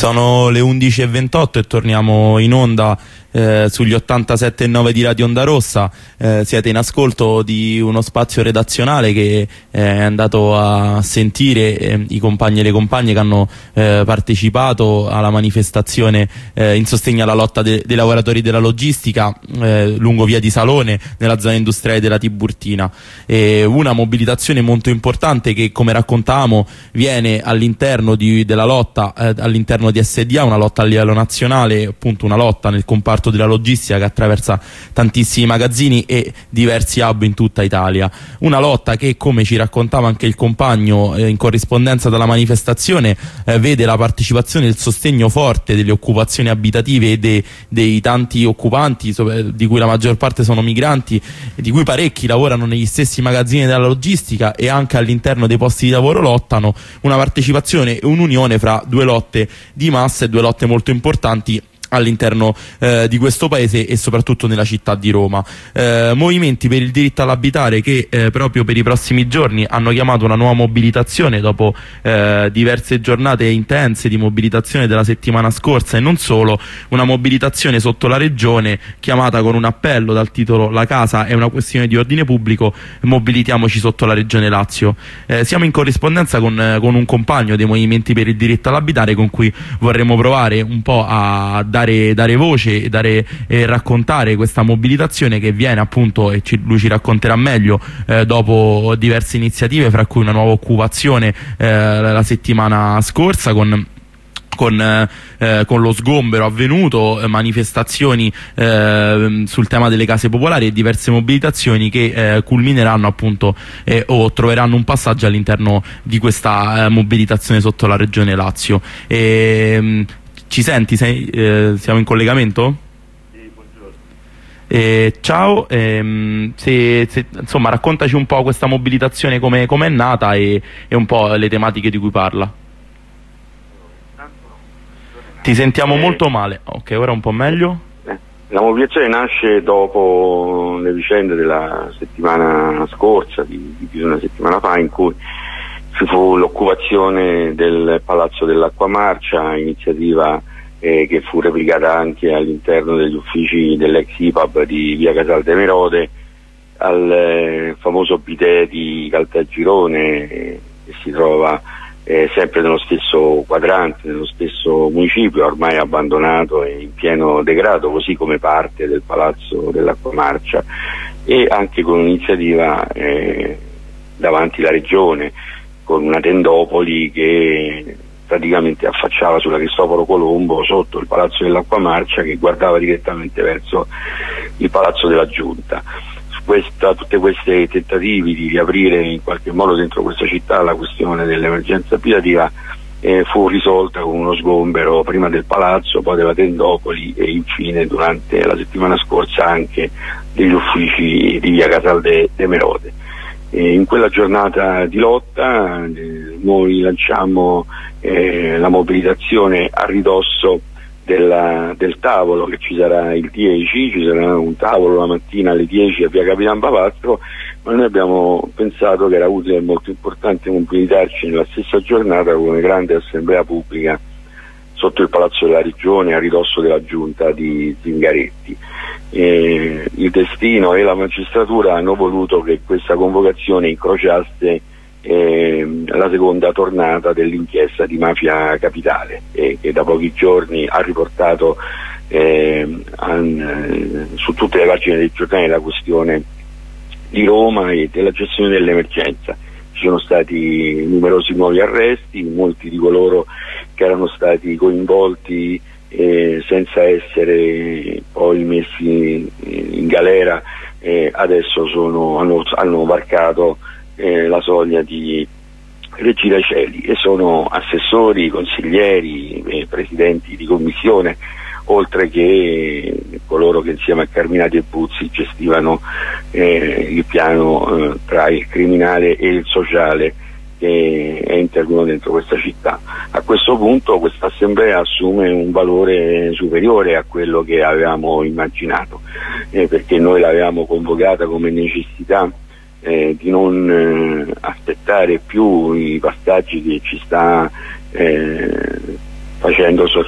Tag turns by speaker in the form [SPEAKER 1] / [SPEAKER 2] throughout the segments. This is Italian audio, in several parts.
[SPEAKER 1] Sono le 11:28 e torniamo in onda sugli 87,9 di Radio Onda Rossa. Siete in ascolto di uno spazio redazionale che è andato a sentire i compagni e le compagne che hanno partecipato alla manifestazione in sostegno alla lotta dei lavoratori della logistica lungo via di Salone nella zona industriale della Tiburtina. Una mobilitazione molto importante che, come raccontavamo, viene all'interno della lotta all'interno di SDA, una lotta a livello nazionale, appunto una lotta nel comparto della logistica che attraversa tantissimi magazzini e diversi hub in tutta Italia. Una lotta che, come ci raccontava anche il compagno in corrispondenza dalla manifestazione, vede la partecipazione e il sostegno forte delle occupazioni abitative e dei tanti occupanti, di cui la maggior parte sono migranti, di cui parecchi lavorano negli stessi magazzini della logistica e anche all'interno dei posti di lavoro lottano. Una partecipazione e un'unione fra due lotte di massa e due lotte molto importanti all'interno di questo paese e soprattutto nella città di Roma. Movimenti per il diritto all'abitare che proprio per i prossimi giorni hanno chiamato una nuova mobilitazione dopo diverse giornate intense di mobilitazione della settimana scorsa, e non solo, una mobilitazione sotto la regione chiamata con un appello dal titolo "La casa è una questione di ordine pubblico, mobilitiamoci sotto la regione Lazio". Siamo in corrispondenza con un compagno dei movimenti per il diritto all'abitare con cui vorremmo provare un po' a dare voce e raccontare questa mobilitazione che viene appunto, e lui ci racconterà meglio, dopo diverse iniziative, fra cui una nuova occupazione la settimana scorsa con lo sgombero avvenuto, manifestazioni sul tema delle case popolari e diverse mobilitazioni che culmineranno appunto o troveranno un passaggio all'interno di questa mobilitazione sotto la regione Lazio. Ci senti? Siamo in collegamento?
[SPEAKER 2] Sì, buongiorno.
[SPEAKER 1] Ciao, insomma, raccontaci un po' questa mobilitazione, come è nata e un po' le tematiche di cui parla. Ti sentiamo molto male. Ok, ora un po' meglio.
[SPEAKER 2] La mobilitazione nasce dopo le vicende della settimana scorsa, di più di una settimana fa, in cui ci fu l'occupazione del Palazzo dell'Acqua Marcia, iniziativa che fu replicata anche all'interno degli uffici dell'ex IPAB di via Casal de Merode, al famoso bidet di Caltagirone, che si trova sempre nello stesso quadrante, nello stesso municipio, ormai abbandonato e in pieno degrado, così come parte del Palazzo dell'Acqua Marcia, e anche con un'iniziativa davanti alla regione, con una tendopoli che praticamente affacciava sulla Cristoforo Colombo sotto il Palazzo dell'Acqua Marcia, che guardava direttamente verso il Palazzo della Giunta. Tutte queste tentativi di riaprire in qualche modo dentro questa città la questione dell'emergenza abitativa fu risolta con uno sgombero prima del palazzo, poi della tendopoli e infine durante la settimana scorsa anche degli uffici di via Casal de Merode. In quella giornata di lotta noi lanciamo la mobilitazione a ridosso del tavolo, che ci sarà il 10, ci sarà un tavolo la mattina alle 10 a via Capitan Bavastro, ma noi abbiamo pensato che era utile e molto importante mobilitarci nella stessa giornata con una grande assemblea pubblica sotto il Palazzo della Regione a ridosso della giunta di Zingaretti. Il destino e la magistratura hanno voluto che questa convocazione incrociasse la seconda tornata dell'inchiesta di Mafia Capitale, che da pochi giorni ha riportato su tutte le pagine dei giornali la questione di Roma e della gestione dell'emergenza. Ci sono stati numerosi nuovi arresti, molti di coloro che erano stati coinvolti senza essere poi messi in galera adesso hanno varcato la soglia di Regina Coeli e sono assessori, consiglieri, presidenti di commissione, oltre che coloro che insieme a Carminati e Buzzi gestivano il piano tra il criminale e il sociale che è intervenuto dentro questa città. A questo punto questa assemblea assume un valore superiore a quello che avevamo immaginato, perché noi l'avevamo convocata come necessità di non aspettare più i passaggi che ci sta facendo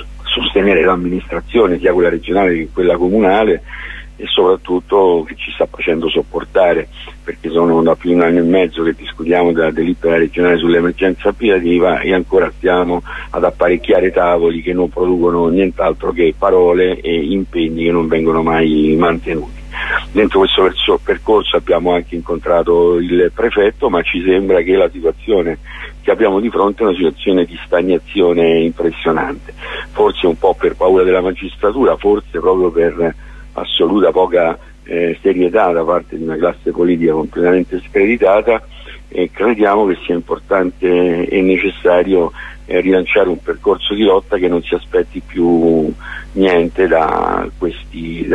[SPEAKER 2] sostenere l'amministrazione, sia quella regionale che quella comunale, e soprattutto che ci sta facendo sopportare, perché sono da più di 1 anno e mezzo che discutiamo della delibera regionale sull'emergenza abitativa e ancora stiamo ad apparecchiare tavoli che non producono nient'altro che parole e impegni che non vengono mai mantenuti. Dentro questo percorso abbiamo anche incontrato il prefetto, ma ci sembra che la situazione che abbiamo di fronte è una situazione di stagnazione impressionante, forse un po' per paura della magistratura, forse proprio per assoluta poca serietà da parte di una classe politica completamente screditata, e crediamo che sia importante e necessario rilanciare un percorso di lotta che non si aspetti più niente da questi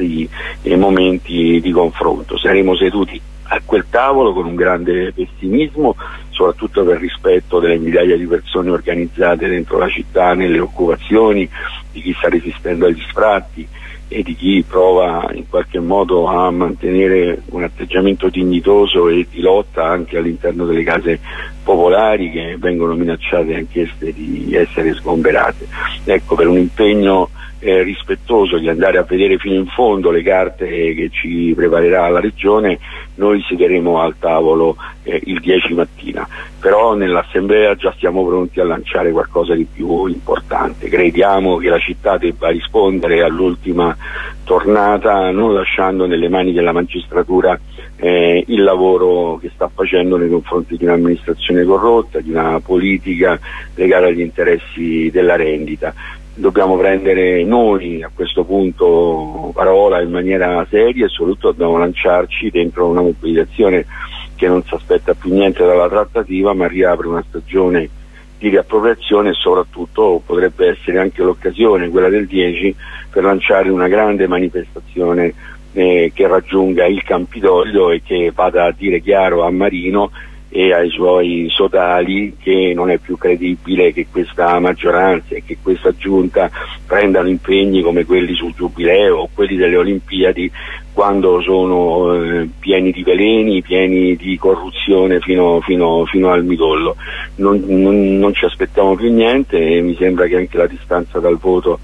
[SPEAKER 2] momenti di confronto. Saremo seduti a quel tavolo con un grande pessimismo, soprattutto per rispetto delle migliaia di persone organizzate dentro la città nelle occupazioni, di chi sta resistendo agli sfratti e di chi prova in qualche modo a mantenere un atteggiamento dignitoso e di lotta anche all'interno delle case popolari, che vengono minacciate anch'esse di essere sgomberate. Ecco, per un impegno rispettoso di andare a vedere fino in fondo le carte che ci preparerà la Regione, noi siederemo al tavolo il 10 mattina, però nell'assemblea già siamo pronti a lanciare qualcosa di più importante. Crediamo che la città debba rispondere all'ultima tornata, non lasciando nelle mani della magistratura il lavoro che sta facendo nei confronti di un'amministrazione corrotta, di una politica legata agli interessi della rendita. Dobbiamo prendere noi a questo punto parola in maniera seria e soprattutto dobbiamo lanciarci dentro una mobilitazione che non si aspetta più niente dalla trattativa, ma riapre una stagione di riappropriazione, e soprattutto potrebbe essere anche l'occasione, quella del 10, per lanciare una grande manifestazione che raggiunga il Campidoglio e che vada a dire chiaro a Marino e ai suoi sodali che non è più credibile che questa maggioranza e che questa giunta prendano impegni come quelli sul Giubileo o quelli delle Olimpiadi, quando sono pieni di veleni, pieni di corruzione fino al midollo. Non ci aspettiamo più niente, e mi sembra che anche la distanza dal voto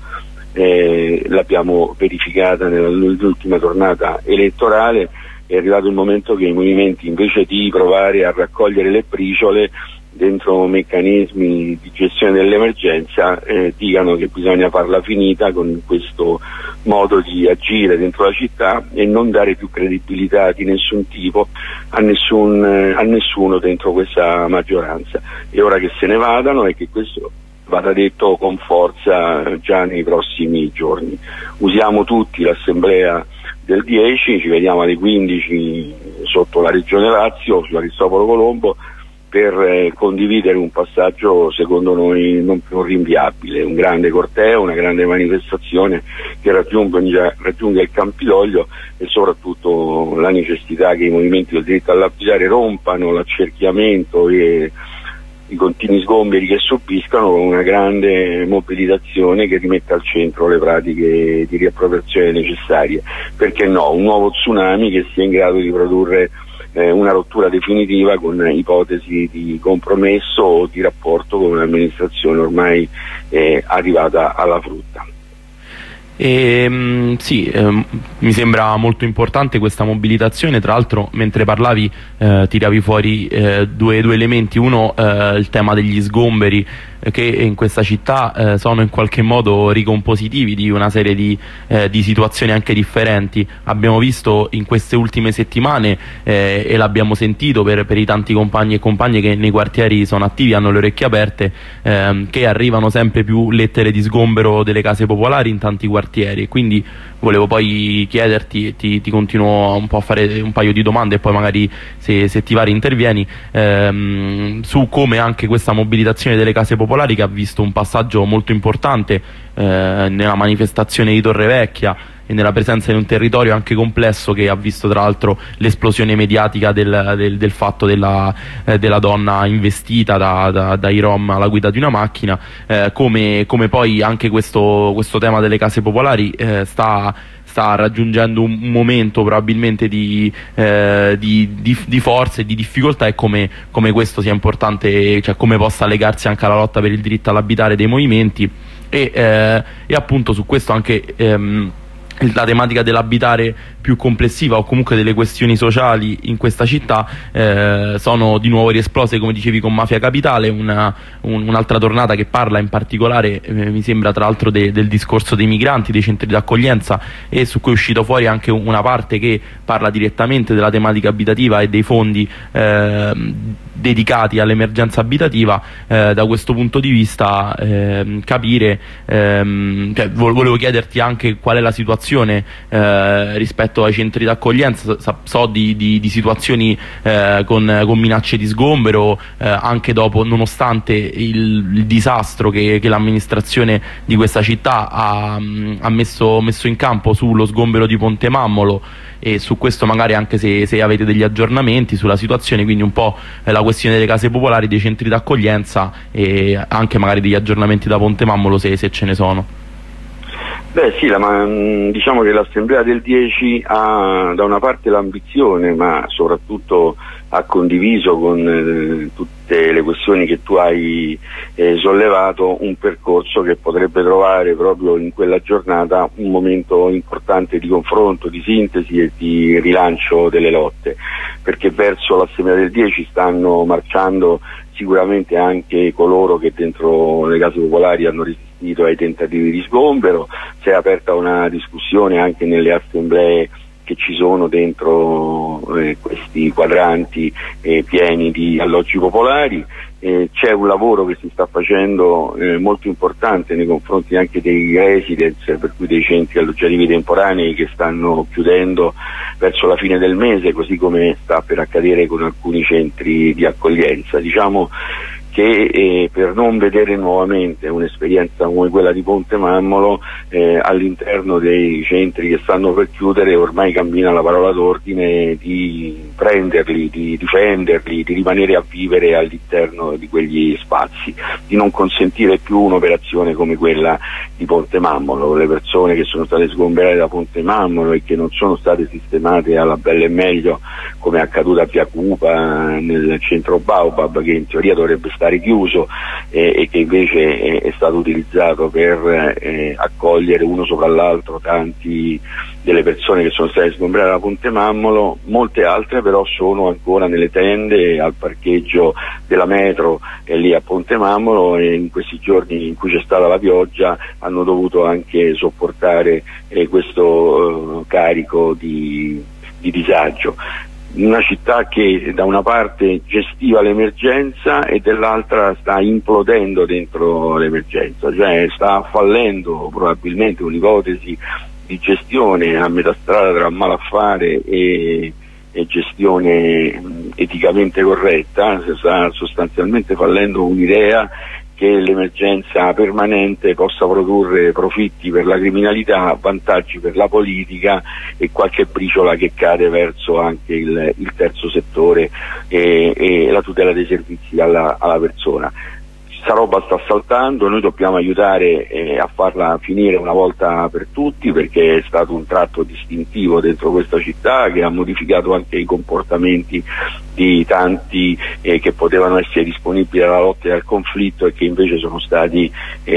[SPEAKER 2] l'abbiamo verificata nell'ultima tornata elettorale. È arrivato il momento che i movimenti, invece di provare a raccogliere le briciole dentro meccanismi di gestione dell'emergenza, dicano che bisogna farla finita con questo modo di agire dentro la città e non dare più credibilità di nessun tipo a nessuno dentro questa maggioranza. È ora che se ne vadano e che questo vada detto con forza già nei prossimi giorni. Usiamo tutti l'assemblea del 10, ci vediamo alle 15 sotto la Regione Lazio, sulla Cristoforo Colombo, per condividere un passaggio secondo noi non più rinviabile, un grande corteo, una grande manifestazione che raggiunga il Campidoglio, e soprattutto la necessità che i movimenti del diritto all'abitare rompano l'accerchiamento e i continui sgomberi che subiscono, con una grande mobilitazione che rimetta al centro le pratiche di riappropriazione necessarie. Perché no, un nuovo tsunami che sia in grado di produrre una rottura definitiva con ipotesi di compromesso o di rapporto con un'amministrazione ormai arrivata alla frutta.
[SPEAKER 1] Mi sembra molto importante questa mobilitazione. Tra l'altro, mentre parlavi tiravi fuori due elementi. Uno, il tema degli sgomberi, che in questa città sono in qualche modo ricompositivi di una serie di situazioni anche differenti. Abbiamo visto in queste ultime settimane e l'abbiamo sentito per i tanti compagni e compagne che nei quartieri sono attivi, hanno le orecchie aperte, che arrivano sempre più lettere di sgombero delle case popolari in tanti quartieri. Quindi volevo poi chiederti, ti continuo un po' a fare un paio di domande e poi magari se ti va intervieni, su come anche questa mobilitazione delle case popolari, che ha visto un passaggio molto importante nella manifestazione di Torrevecchia e nella presenza in un territorio anche complesso, che ha visto tra l'altro l'esplosione mediatica del fatto della donna investita dai Rom alla guida di una macchina, come poi anche questo tema delle case popolari sta raggiungendo un momento probabilmente di forza e di difficoltà, e come questo sia importante, cioè come possa legarsi anche alla lotta per il diritto all'abitare dei movimenti, e appunto su questo anche la tematica dell'abitare più complessiva, o comunque delle questioni sociali in questa città, sono di nuovo riesplose, come dicevi, con Mafia Capitale, un'altra tornata che parla in particolare, mi sembra tra l'altro del discorso dei migranti, dei centri d'accoglienza, e su cui è uscito fuori anche una parte che parla direttamente della tematica abitativa e dei fondi dedicati all'emergenza abitativa. Da questo punto di vista capire, volevo chiederti anche qual è la situazione rispetto ai centri d'accoglienza. So di situazioni con minacce di sgombero anche dopo, nonostante il disastro che l'amministrazione di questa città ha messo in campo sullo sgombero di Ponte Mammolo, e su questo magari anche se avete degli aggiornamenti sulla situazione, quindi un po' la questione delle case popolari, dei centri d'accoglienza, e anche magari degli aggiornamenti da Ponte Mammolo se ce ne sono.
[SPEAKER 2] Beh sì, diciamo che l'Assemblea del 10 ha da una parte l'ambizione, ma soprattutto ha condiviso con tutte le questioni che tu hai sollevato un percorso che potrebbe trovare proprio in quella giornata un momento importante di confronto, di sintesi e di rilancio delle lotte, perché verso l'Assemblea del 10 stanno marciando sicuramente anche coloro che dentro le case popolari hanno resistito ai tentativi di sgombero. Si è aperta una discussione anche nelle assemblee che ci sono dentro questi quadranti pieni di alloggi popolari. C'è un lavoro che si sta facendo molto importante nei confronti anche dei residence, per cui dei centri alloggiativi temporanei che stanno chiudendo verso la fine del mese, così come sta per accadere con alcuni centri di accoglienza. Diciamo che per non vedere nuovamente un'esperienza come quella di Ponte Mammolo, all'interno dei centri che stanno per chiudere ormai cammina la parola d'ordine di prenderli, di difenderli, di rimanere a vivere all'interno di quegli spazi, di non consentire più un'operazione come quella di Ponte Mammolo. Le persone che sono state sgomberate da Ponte Mammolo e che non sono state sistemate alla bella e meglio, come è accaduto a Via Cupa, nel centro Baobab, che in teoria dovrebbe stare chiuso e che invece è stato utilizzato per accogliere uno sopra l'altro tanti delle persone che sono state sgomberate da Ponte Mammolo. Molte altre però sono ancora nelle tende al parcheggio della metro lì a Ponte Mammolo, e in questi giorni in cui c'è stata la pioggia hanno dovuto anche sopportare questo carico di disagio. Una città che da una parte gestiva l'emergenza e dall'altra sta implodendo dentro l'emergenza, cioè sta fallendo probabilmente un'ipotesi di gestione a metà strada tra malaffare e gestione eticamente corretta. Sta sostanzialmente fallendo un'idea che l'emergenza permanente possa produrre profitti per la criminalità, vantaggi per la politica e qualche briciola che cade verso anche il terzo settore e la tutela dei servizi alla persona. Questa roba sta saltando, noi dobbiamo aiutare a farla finire una volta per tutti, perché è stato un tratto distintivo dentro questa città che ha modificato anche i comportamenti di tanti che potevano essere disponibili alla lotta e al conflitto e che invece sono stati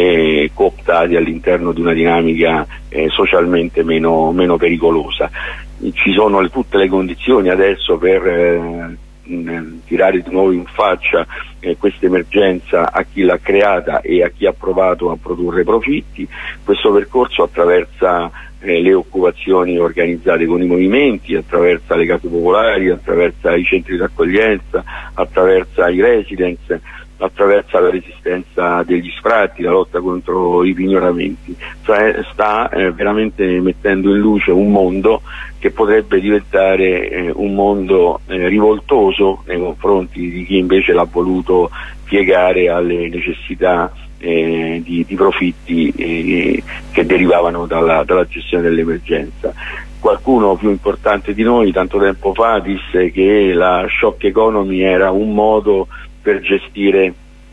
[SPEAKER 2] cooptati all'interno di una dinamica socialmente meno pericolosa. Ci sono tutte le condizioni adesso per tirare di nuovo in faccia questa emergenza a chi l'ha creata e a chi ha provato a produrre profitti. Questo percorso attraversa le occupazioni organizzate con i movimenti, attraversa le case popolari, attraversa i centri d'accoglienza, attraversa i residence, attraversa la resistenza degli sfratti, la lotta contro i pignoramenti. Cioè sta veramente mettendo in luce un mondo che potrebbe diventare un mondo rivoltoso nei confronti di chi invece l'ha voluto piegare alle necessità di profitti che derivavano dalla gestione dell'emergenza. Qualcuno più importante di noi tanto tempo fa disse che la shock economy era un modo per gestire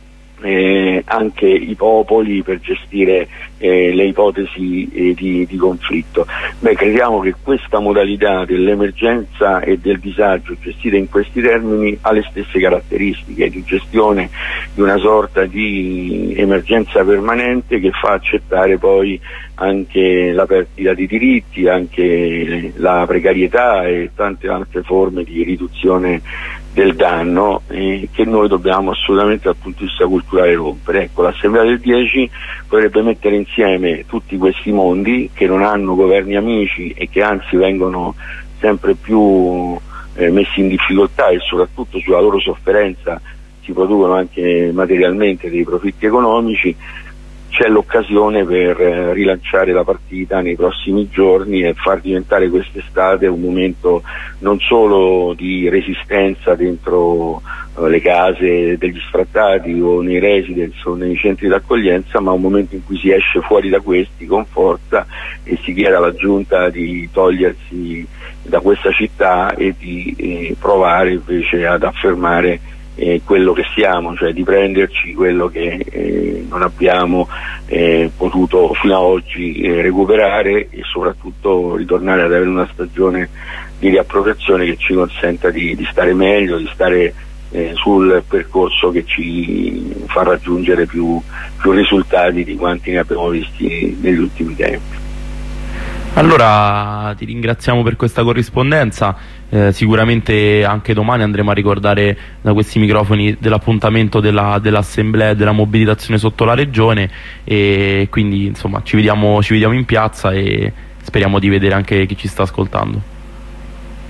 [SPEAKER 2] anche i popoli per gestire le ipotesi di conflitto. Crediamo che questa modalità dell'emergenza e del disagio gestita in questi termini ha le stesse caratteristiche di gestione di una sorta di emergenza permanente che fa accettare poi anche la perdita di diritti, anche la precarietà e tante altre forme di riduzione del danno che noi dobbiamo assolutamente dal punto di vista culturale rompere. Ecco, l'Assemblea del 10 potrebbe mettere insieme tutti questi mondi che non hanno governi amici e che anzi vengono sempre più messi in difficoltà, e soprattutto sulla loro sofferenza si producono anche materialmente dei profitti economici. C'è l'occasione per rilanciare la partita nei prossimi giorni e far diventare quest'estate un momento non solo di resistenza dentro le case degli sfrattati o nei residence o nei centri d'accoglienza, ma un momento in cui si esce fuori da questi con forza e si chiede alla Giunta di togliersi da questa città e di provare invece ad affermare quello che siamo, cioè di prenderci quello che non abbiamo potuto fino ad oggi recuperare, e soprattutto ritornare ad avere una stagione di riappropriazione che ci consenta di stare meglio, di stare sul percorso che ci fa raggiungere più risultati di quanti ne abbiamo visti negli ultimi tempi.
[SPEAKER 1] Allora ti ringraziamo per questa corrispondenza, sicuramente anche domani andremo a ricordare da questi microfoni dell'appuntamento dell'assemblea e della mobilitazione sotto la regione, e quindi insomma ci vediamo in piazza e speriamo di vedere anche chi ci sta ascoltando.